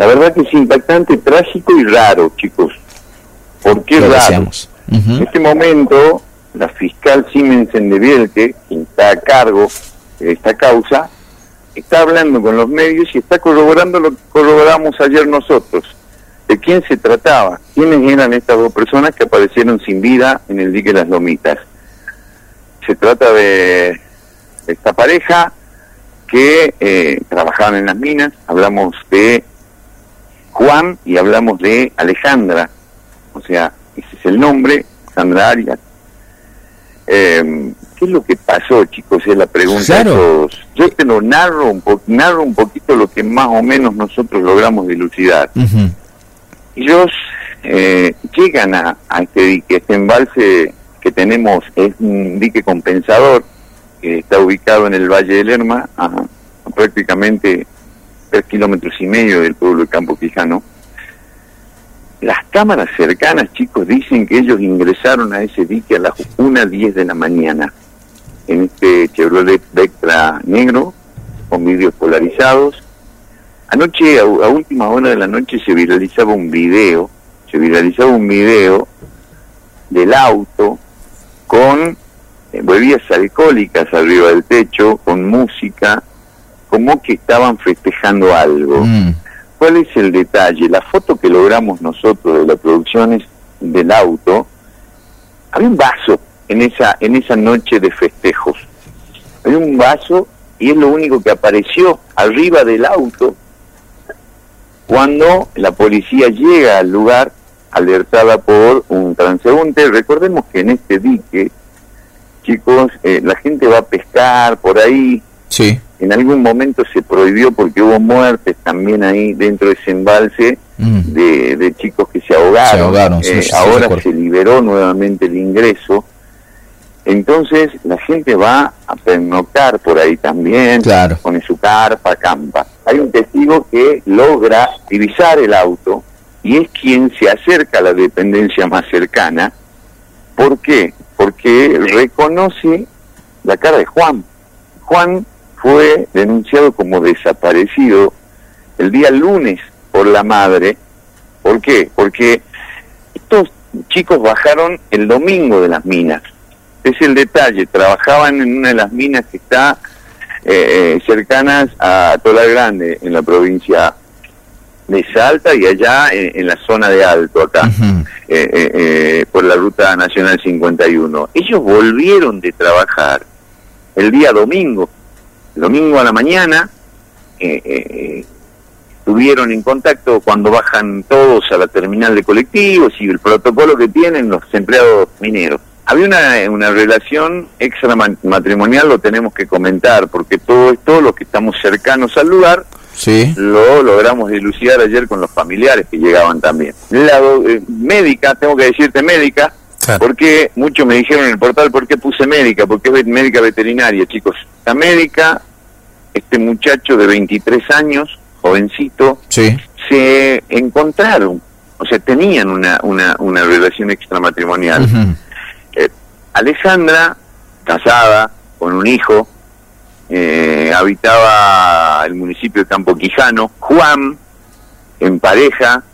La verdad que es impactante, trágico y raro, chicos. ¿Por qué raro? En este momento, la fiscal Simensen de Bielke, quien está a cargo de esta causa, está hablando con los medios y está corroborando lo que corroboramos ayer nosotros. ¿De quién se trataba? ¿Quiénes eran estas dos personas que aparecieron sin vida en el dique Las Lomitas? Se trata de esta pareja que trabajaban en las minas. Hablamos de Juan y hablamos de Alejandra, o sea, ese es el nombre, Sandra Arias. ¿Qué es lo que pasó, chicos? Es la pregunta. Claro. Yo te lo narro un poquito lo que más o menos nosotros logramos dilucidar. Ellos llegan a este dique. Este embalse que tenemos es un dique compensador que está ubicado en el Valle del Lerma, a prácticamente 3,5 kilómetros del pueblo de Campo Quijano. Las cámaras cercanas, chicos, dicen que ellos ingresaron a ese dique a las 1:10 de la mañana en este Chevrolet Vectra negro con vidrios polarizados. Anoche, a última hora de la noche, se viralizaba un video del auto con bebidas alcohólicas arriba del techo, con música, como que estaban festejando algo. ¿Cuál es el detalle? La foto que logramos nosotros de la producción es del auto. Había un vaso en esa noche de festejos. Había un vaso y es lo único que apareció arriba del auto cuando la policía llega al lugar alertada por un transeúnte. Recordemos que en este dique, chicos, la gente va a pescar por ahí. Sí. En algún momento se prohibió porque hubo muertes también ahí dentro de ese embalse de chicos que se ahogaron. Ahora se liberó nuevamente el ingreso. Entonces la gente va a pernoctar por ahí también, claro. Pone su carpa, acampa. Hay un testigo que logra divisar el auto y es quien se acerca a la dependencia más cercana. ¿Por qué? Porque reconoce la cara de Juan. Juan fue denunciado como desaparecido el día lunes por la madre. ¿Por qué? Porque estos chicos bajaron el domingo de las minas. Es el detalle, trabajaban en una de las minas que está cercanas a Tolar Grande, en la provincia de Salta, y allá en la zona de Alto, acá, por la ruta nacional 51. Ellos volvieron de trabajar el día domingo a la mañana, estuvieron en contacto cuando bajan todos a la terminal de colectivos y el protocolo que tienen los empleados mineros. Había una relación extramatrimonial, lo tenemos que comentar, porque todo esto, los que estamos cercanos al lugar, sí, lo logramos dilucidar ayer con los familiares que llegaban también. La médica, tengo que decirte médica, claro. Porque muchos me dijeron en el portal, ¿por qué puse médica? Porque es médica veterinaria, chicos. La médica, este muchacho de 23 años, jovencito, sí, se encontraron, o sea, tenían una relación extramatrimonial. Alejandra, casada, con un hijo, habitaba el municipio de Campo Quijano. Juan, en pareja,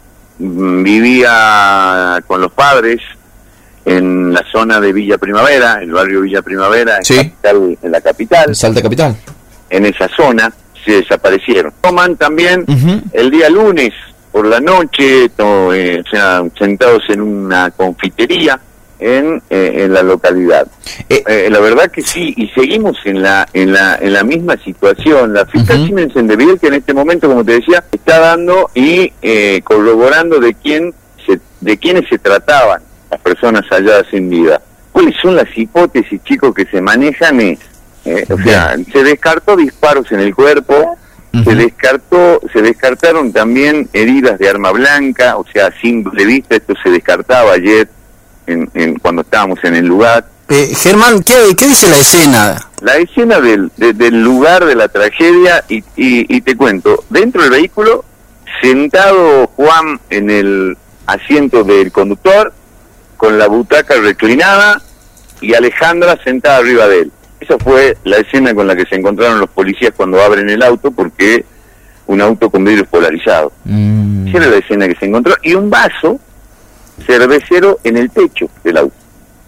vivía con los padres en la zona de Villa Primavera, el barrio Villa Primavera, sí, en la capital. Salta capital. En esa zona se desaparecieron. Toman también el día lunes por la noche, o sea, sentados en una confitería en la localidad. La verdad que sí, y seguimos en la misma situación. La fiscal Simensen de Bielke en este momento, como te decía, está dando y corroborando de quiénes se trataban las personas halladas sin vida. ¿Cuáles son las hipótesis, chicos, que se manejan? O sea, se descartó disparos en el cuerpo, se descartaron también heridas de arma blanca, o sea, a simple vista esto se descartaba ayer cuando estábamos en el lugar. Germán, ¿qué dice la escena? La escena del lugar de la tragedia, y te cuento, dentro del vehículo, sentado Juan en el asiento del conductor, con la butaca reclinada, y Alejandra sentada arriba de él. Esa fue la escena con la que se encontraron los policías cuando abren el auto, porque un auto con vidrios polarizados. Esa era la escena que se encontró, y un vaso cervecero en el techo del auto.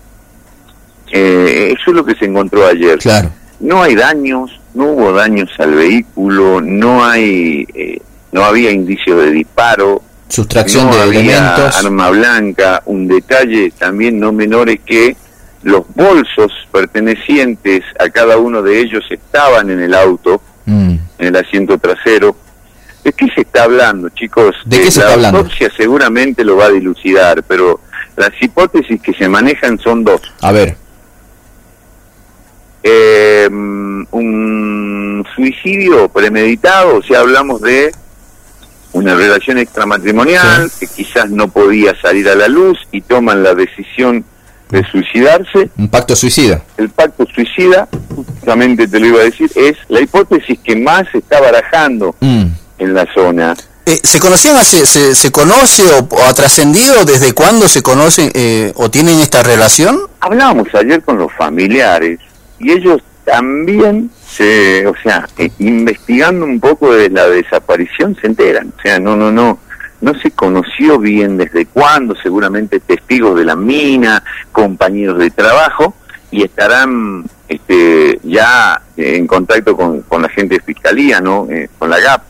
Eso es lo que se encontró ayer. Claro. No hay daños, no hubo daños al vehículo, no había indicio de disparo, sustracción no de había elementos, arma blanca. Un detalle también no menor es que los bolsos pertenecientes a cada uno de ellos estaban en el auto, en el asiento trasero. ¿De qué se está hablando, chicos? ¿De qué se está hablando? La autopsia seguramente lo va a dilucidar, pero las hipótesis que se manejan son dos. A ver. Un suicidio premeditado, o sea, hablamos de una relación extramatrimonial, que quizás no podía salir a la luz y toman la decisión de suicidarse. Un pacto suicida. El pacto suicida, justamente te lo iba a decir, es la hipótesis que más se está barajando en la zona. ¿Se conocían se conoce o ha trascendido desde cuándo se conocen o tienen esta relación? Hablábamos ayer con los familiares y ellos también investigando un poco de la desaparición se enteran. O sea, no se conoció bien desde cuándo, seguramente testigos de la mina, compañeros de trabajo, y estarán ya en contacto con la gente de Fiscalía, ¿no? Con la GAP.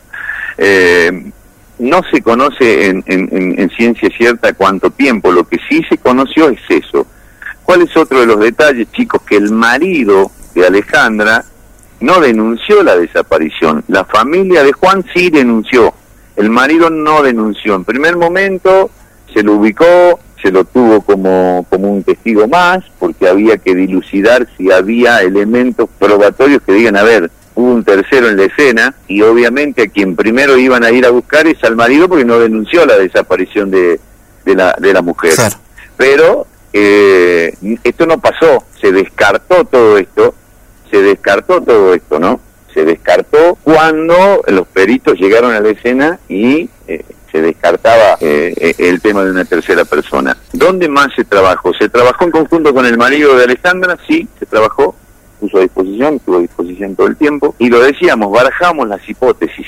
No se conoce en ciencia cierta cuánto tiempo, lo que sí se conoció es eso. ¿Cuál es otro de los detalles, chicos? Que el marido de Alejandra no denunció la desaparición. La familia de Juan sí denunció. El marido no denunció. En primer momento se lo ubicó, se lo tuvo como un testigo más, porque había que dilucidar si había elementos probatorios que digan, a ver, hubo un tercero en la escena, y obviamente a quien primero iban a ir a buscar es al marido, porque no denunció la desaparición de la mujer. Claro. Pero esto no pasó, se descartó todo esto, ¿no? Se descartó cuando los peritos llegaron a la escena y se descartaba el tema de una tercera persona. ¿Dónde más se trabajó? Se trabajó en conjunto con el marido de Alejandra, sí, se trabajó, estuvo a disposición todo el tiempo, y lo decíamos, barajamos las hipótesis.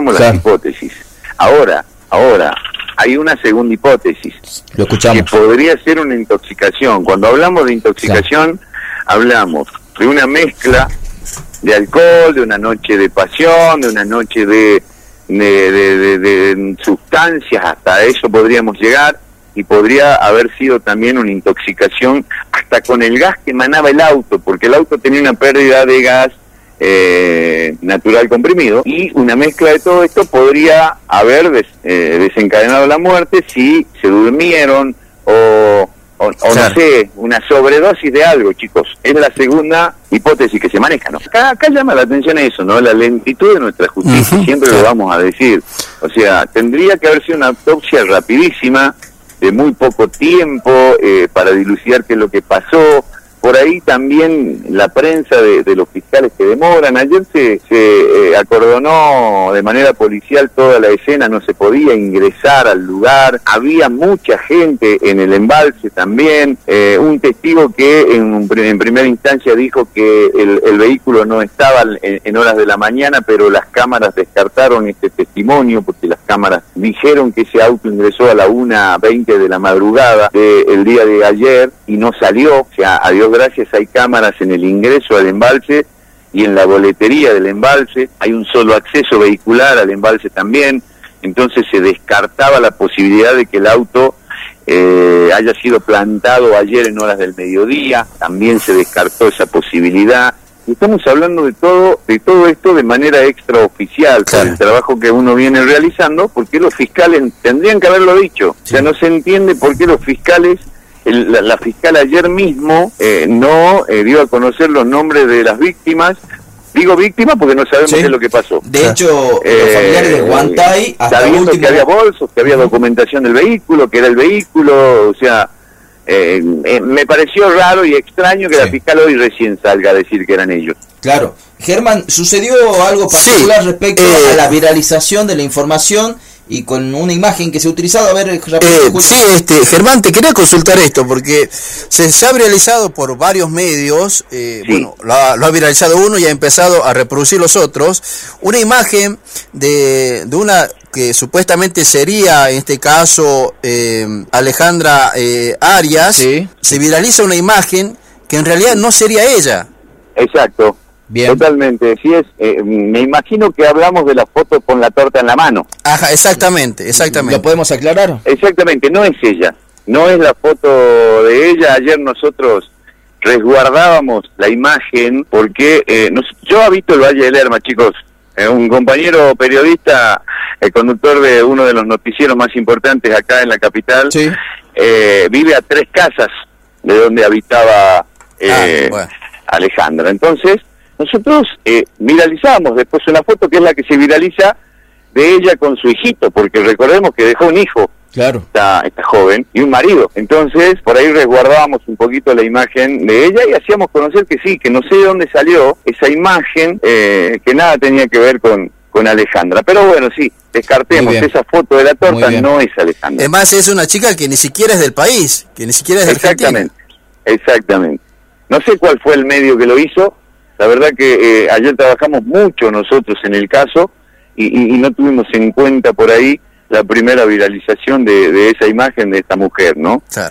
Ahora, hay una segunda hipótesis, lo escuchamos, que podría ser una intoxicación. Cuando hablamos de intoxicación, hablamos de una mezcla de alcohol, de una noche de pasión, de una noche de sustancias, hasta eso podríamos llegar, y podría haber sido también una intoxicación hasta con el gas que emanaba el auto, porque el auto tenía una pérdida de gas natural comprimido, y una mezcla de todo esto podría haber desencadenado la muerte si se durmieron o claro, no sé, una sobredosis de algo, chicos. Es la segunda hipótesis que se maneja, ¿no? Acá llama la atención eso, ¿no? La lentitud de nuestra justicia, siempre lo vamos a decir. O sea, tendría que haber sido una autopsia rapidísima, de muy poco tiempo, para dilucidar qué es lo que pasó. Por ahí también la prensa de los fiscales que demoran. Ayer se acordonó de manera policial toda la escena, no se podía ingresar al lugar, había mucha gente en el embalse también. Un testigo que en primera instancia dijo que el vehículo no estaba en horas de la mañana, pero las cámaras descartaron este testimonio, porque las cámaras dijeron que ese auto ingresó a la 1:20 de la madrugada del día de ayer y no salió. O sea, a Dios gracias, hay cámaras en el ingreso al embalse y en la boletería del embalse. Hay un solo acceso vehicular al embalse también. Entonces se descartaba la posibilidad de que el auto haya sido plantado ayer en horas del mediodía. También se descartó esa posibilidad. Y estamos hablando de todo esto de manera extraoficial, por el trabajo que uno viene realizando, porque los fiscales tendrían que haberlo dicho. Sí. O sea, no se entiende por qué los fiscales, la fiscal ayer mismo no dio a conocer los nombres de las víctimas. Digo víctimas porque no sabemos qué es lo que pasó. De hecho, los familiares de Guantay, hasta sabiendo que había bolsos, que había documentación del vehículo, que era el vehículo, o sea, me pareció raro y extraño que la fiscal hoy recién salga a decir que eran ellos. Claro. Germán, sucedió algo particular respecto a la viralización de la información y con una imagen que se ha utilizado. A ver, sí, Germán, te quería consultar esto, porque se ha viralizado por varios medios, Sí. bueno, lo ha viralizado uno y ha empezado a reproducir los otros, una imagen de una que supuestamente sería, en este caso, Alejandra Arias. Sí. Se viraliza una imagen que en realidad no sería ella. Exacto. Bien. Totalmente, sí es. Me imagino que hablamos de la foto con la torta en la mano. Ajá, exactamente. ¿Lo podemos aclarar? Exactamente, no es ella, no es la foto de ella. Ayer nosotros resguardábamos la imagen porque yo habito el Valle del Lerma, chicos. Un compañero periodista, el conductor de uno de los noticieros más importantes acá en la capital, Sí. vive a 3 casas de donde habitaba Bueno. Alejandra. Entonces, nosotros viralizamos después una foto que es la que se viraliza de ella con su hijito, porque recordemos que dejó un hijo, Claro. esta joven, y un marido. Entonces, por ahí resguardábamos un poquito la imagen de ella y hacíamos conocer que sí, que no sé de dónde salió esa imagen, que nada tenía que ver con Alejandra. Pero bueno, sí, descartemos, esa foto de la torta no es Alejandra. Además es una chica que ni siquiera es del país, que ni siquiera es de Argentina. Exactamente. No sé cuál fue el medio que lo hizo. La verdad que ayer trabajamos mucho nosotros en el caso y no tuvimos en cuenta por ahí la primera viralización de esa imagen de esta mujer, ¿no? Claro.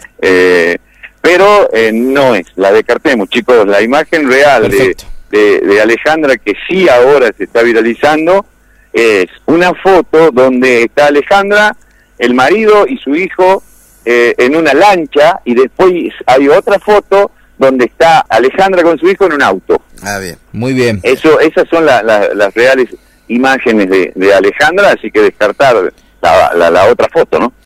Pero no es, la descartemos, chicos. La imagen real de Alejandra, que sí ahora se está viralizando, es una foto donde está Alejandra, el marido y su hijo en una lancha, y después hay otra foto donde está Alejandra con su hijo en un auto. Ah, bien. Muy bien. Esas son las reales imágenes de Alejandra, así que descartar la otra foto, ¿no?